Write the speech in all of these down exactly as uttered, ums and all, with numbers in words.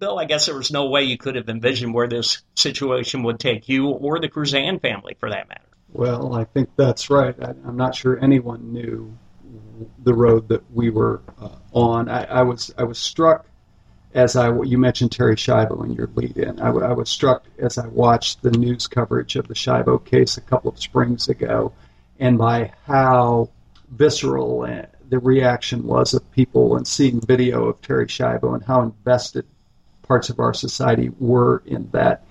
Bill, I guess there was no way you could have envisioned where this situation would take you or the Cruzan family, for that matter. Well, I think that's right. I, I'm not sure anyone knew the road that we were uh, on. I, I was I was struck as I you mentioned Terri Schiavo in your lead-in. I, I was struck as I watched the news coverage of the Schiavo case a couple of springs ago, and by how visceral the reaction was of people, and seeing video of Terri Schiavo and how invested parts of our society were in that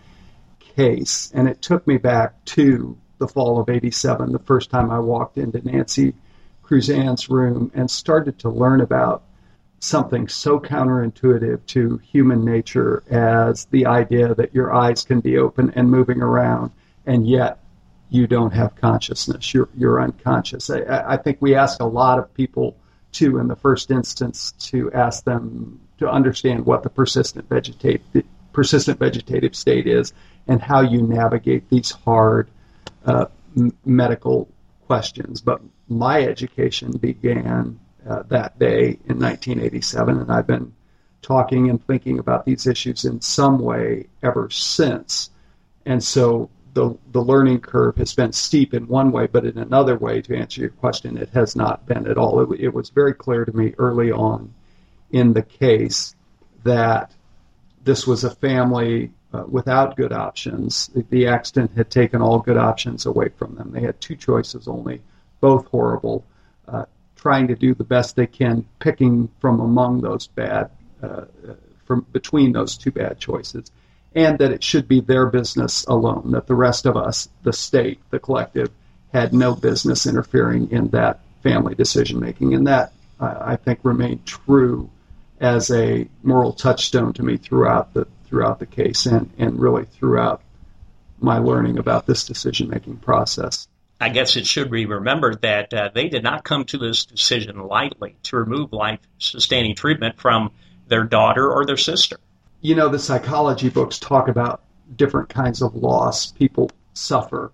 case. And it took me back to the fall of eighty-seven, the first time I walked into Nancy Cruzan's room and started to learn about something so counterintuitive to human nature as the idea that your eyes can be open and moving around, and yet you don't have consciousness. You're, you're unconscious. I, I think we ask a lot of people, too, in the first instance, to ask them to understand what the persistent vegetative, persistent vegetative state is and how you navigate these hard uh, m- medical questions. But my education began uh, that day in nineteen eighty-seven, and I've been talking and thinking about these issues in some way ever since. And so the the learning curve has been steep in one way, but in another way, to answer your question, it has not been at all. It, it was very clear to me early on in the case that this was a family uh, without good options. The, the accident had taken all good options away from them. They had two choices only, both horrible, uh, trying to do the best they can, picking from among those bad, uh, from between those two bad choices, and that it should be their business alone, that the rest of us, the state, the collective, had no business interfering in that family decision-making. And that, uh, I think, remained true as a moral touchstone to me throughout the throughout the case and, and really throughout my learning about this decision-making process. I guess it should be remembered that uh, they did not come to this decision lightly to remove life-sustaining treatment from their daughter or their sister. You know, the psychology books talk about different kinds of loss people suffer.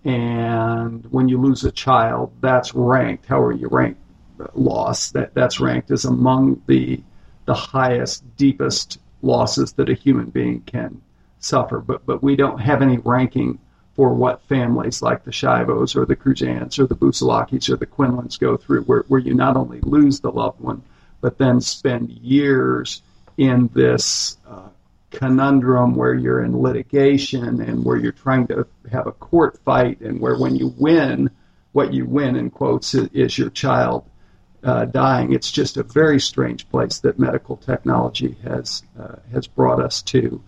And when you lose a child, that's ranked, however you rank loss, that, that's ranked as among the the highest, deepest losses that a human being can suffer. But but we don't have any ranking for what families like the Schivos or the Cruzans or the Busalakis or the Quinlans go through, where, where you not only lose the loved one, but then spend years in this uh, conundrum where you're in litigation and where you're trying to have a court fight, and where when you win, what you win, in quotes, is, is your child uh, dying. It's just a very strange place that medical technology has uh, has brought us to.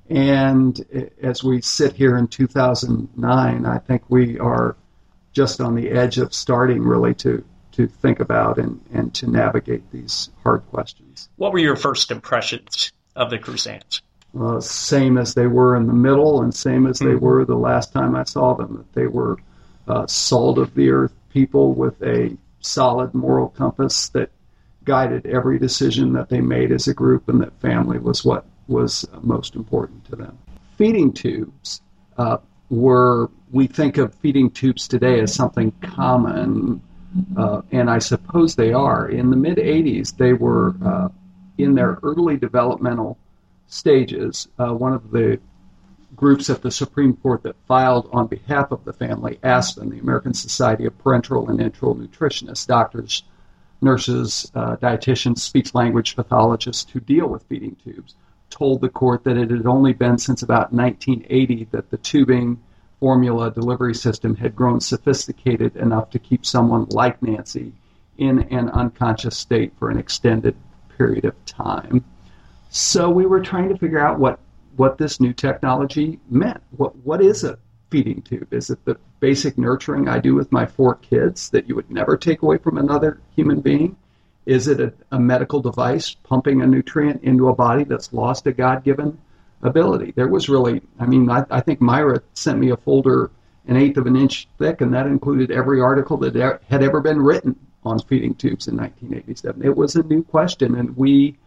And as we sit here in two thousand nine, I think we are just on the edge of starting really to to think about and, and to navigate these hard questions. What were your first impressions of the Cruzans? Uh, same as they were in the middle, and same as mm-hmm. they were the last time I saw them, that they were uh, salt-of-the-earth people with a solid moral compass that guided every decision that they made as a group, and that family was what was most important to them. Feeding tubes uh, were, we think of feeding tubes today as something common, uh, and I suppose they are. In the mid-eighties, they were uh, in their early developmental stages. Uh, one of the groups at the Supreme Court that filed on behalf of the family, ASPEN, the American Society of Parenteral and Enteral Nutritionists, doctors, nurses, uh, dietitians, speech-language pathologists who deal with feeding tubes, told the court that it had only been since about nineteen eighty that the tubing formula delivery system had grown sophisticated enough to keep someone like Nancy in an unconscious state for an extended period of time. So we were trying to figure out what, what this new technology meant. What What is a feeding tube? Is it the basic nurturing I do with my four kids that you would never take away from another human being? Is it a, a medical device pumping a nutrient into a body that's lost a God-given ability? There was really, I mean, I, I think Myra sent me a folder an eighth of an inch thick, and that included every article that er, had ever been written on feeding tubes in nineteen eighty-seven. It was a new question, and we,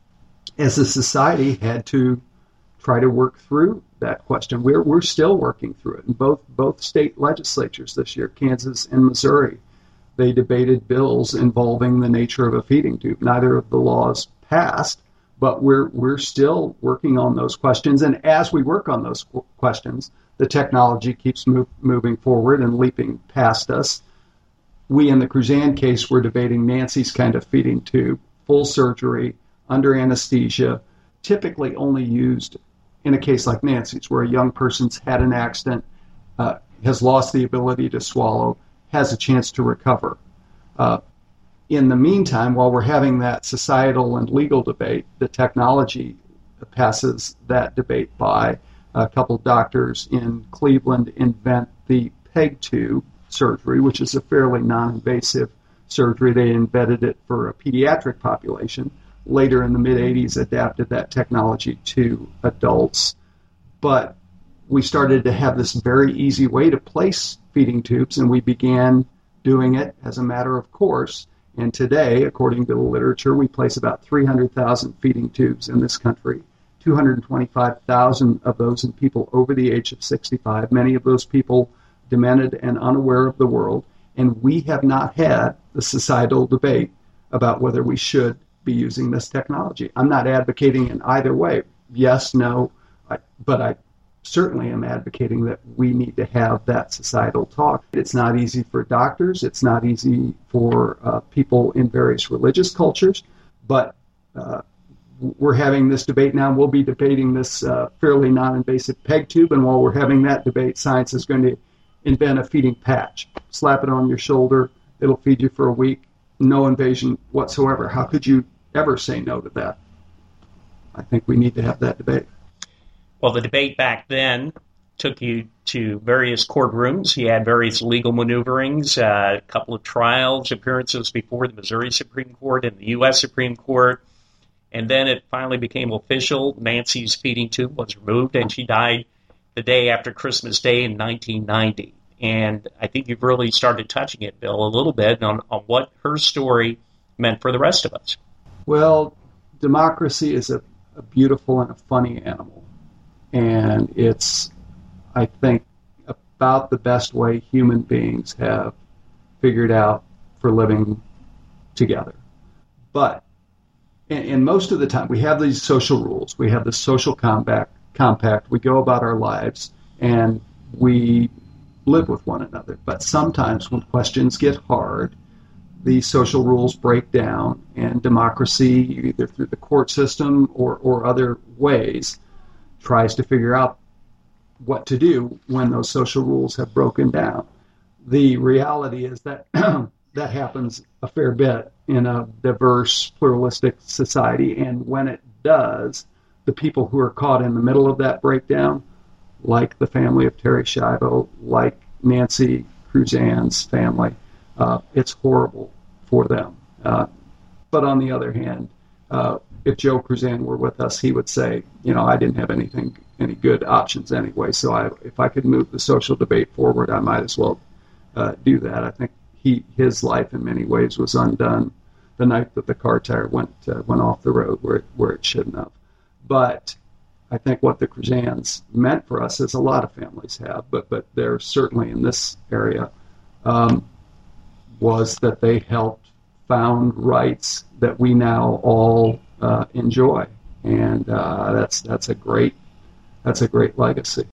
as a society, had to try to work through that question. We're we're still working through it in both both state legislatures this year, Kansas and Missouri. They debated bills involving the nature of a feeding tube. Neither of the laws passed, but we're we're still working on those questions. And as we work on those questions, the technology keeps move, moving forward and leaping past us. We, in the Cruzan case, were debating Nancy's kind of feeding tube, full surgery, under anesthesia, typically only used in a case like Nancy's, where a young person's had an accident, uh, has lost the ability to swallow, has a chance to recover. Uh, in the meantime, while we're having that societal and legal debate, the technology passes that debate by. A couple of doctors in Cleveland invent the PEG tube surgery, which is a fairly non-invasive surgery. They invented it for a pediatric population. Later in the mid-eighties, adapted that technology to adults. But we started to have this very easy way to place feeding tubes, and we began doing it as a matter of course. And today, according to the literature, we place about three hundred thousand feeding tubes in this country, two hundred twenty-five thousand of those in people over the age of sixty-five, many of those people demented and unaware of the world. And we have not had the societal debate about whether we should be using this technology. I'm not advocating in either way. Yes, no, I, but I certainly am advocating that we need to have that societal talk. It's not easy for doctors. It's not easy for uh, people in various religious cultures, but uh, we're having this debate now. We'll be debating this uh, fairly non-invasive PEG tube, and while we're having that debate, science is going to invent a feeding patch. Slap it on your shoulder. It'll feed you for a week. No invasion whatsoever. How could you ever say no to that? I think we need to have that debate. Well, the debate back then took you to various courtrooms. You had various legal maneuverings, uh, a couple of trials, appearances before the Missouri Supreme Court and the U S Supreme Court. And then it finally became official. Nancy's feeding tube was removed, and she died the day after Christmas Day in nineteen ninety. And I think you've really started touching it, Bill, a little bit on, on what her story meant for the rest of us. Well, democracy is a, a beautiful and a funny animal. And it's, I think, about the best way human beings have figured out for living together. But, and, and most of the time, we have these social rules. We have the social compact, compact. We go about our lives, and we live with one another. But sometimes when questions get hard, the social rules break down, and democracy, either through the court system or, or other ways, tries to figure out what to do when those social rules have broken down. The reality is that that happens a fair bit in a diverse, pluralistic society, and when it does, the people who are caught in the middle of that breakdown, like the family of Terri Schiavo, like Nancy Cruzan's family, uh, it's horrible for them. Uh, but on the other hand, uh, if Joe Cruzan were with us, he would say, you know, I didn't have anything, any good options anyway, so I, if I could move the social debate forward, I might as well uh, do that. I think he, his life in many ways was undone the night that the car tire went uh, went off the road where it, where it shouldn't have. But I think what the Cruzans meant for us, as a lot of families have, but but they're certainly in this area, um, was that they helped found rights that we now all uh, enjoy, and uh, that's that's a great that's a great legacy.